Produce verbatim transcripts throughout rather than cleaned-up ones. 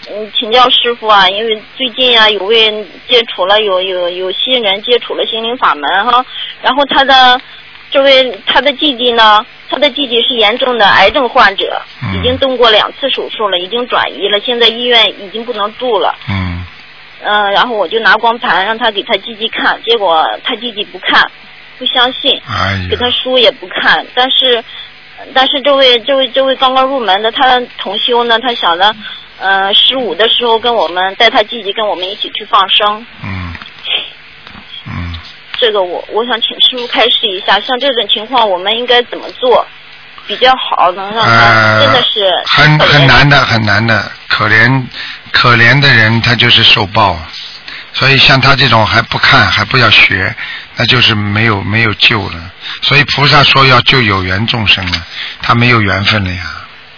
嗯，请教师傅啊，因为最近啊，有位接触了有有有新人接触了心灵法门哈，然后他的这位他的弟弟呢，他的弟弟是严重的癌症患者，已经动过两次手术了，已经转移了，现在医院已经不能住了。 嗯。 嗯、呃，然后我就拿光盘让他给他弟弟看，结果他弟弟不看，不相信， 哎、 给他书也不看，但是但是这位这位这位刚刚入门的他同修呢，他想着。呃，十五的时候跟我们带他弟弟跟我们一起去放生。 嗯嗯。 这个我我想请师傅开示一下，像这种情况我们应该怎么做比较好，能让他真的是、呃、 很很难的很难的，可怜可怜的人他就是受报，所以像他这种还不看还不要学，那就是没有没有救了。所以菩萨说要救有缘众生了，他没有缘分了呀。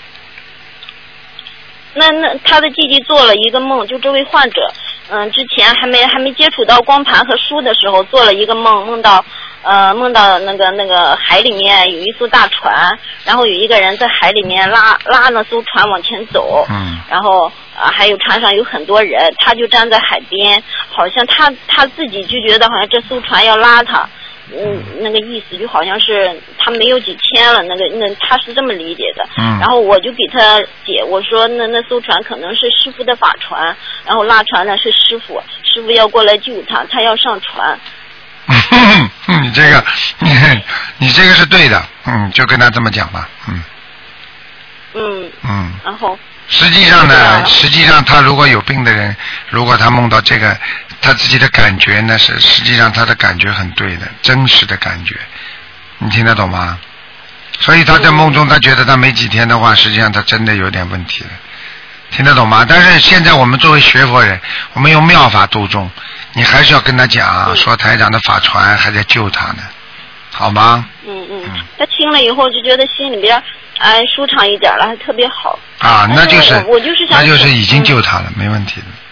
那那他的弟弟做了一个梦，就这位患者，嗯，之前还没还没接触到光盘和书的时候，做了一个梦，梦到呃梦到那个那个海里面有一艘大船，然后有一个人在海里面拉拉那艘船往前走， 嗯， 然后啊还有船上有很多人，他就站在海边，好像他他自己就觉得好像这艘船要拉他。嗯，那个意思就好像是他没有几天了，那个那他是这么理解的。 嗯。 然后我就给他解，我说那那艘船可能是师傅的法船，然后拉船的是师傅，师傅要过来救他，他要上船。 你这个，你你这个是对的，嗯，就跟他这么讲吧，嗯。 嗯。 嗯。 然后。 实际上呢，实际上他如果有病的人，如果他梦到这个。他自己的感觉呢是，实际上他的感觉很对的，真实的感觉，你听得懂吗？所以他在梦中，他觉得他没几天的话，实际上他真的有点问题了，听得懂吗？但是现在我们作为学佛人，我们用妙法度众，你还是要跟他讲，说台长的法船还在救他呢，好吗？ 嗯嗯，他听了以后就觉得心里边哎舒畅一点了，还特别好。 啊，那就是我就是想， 那就是已经救他了，嗯、没问题的。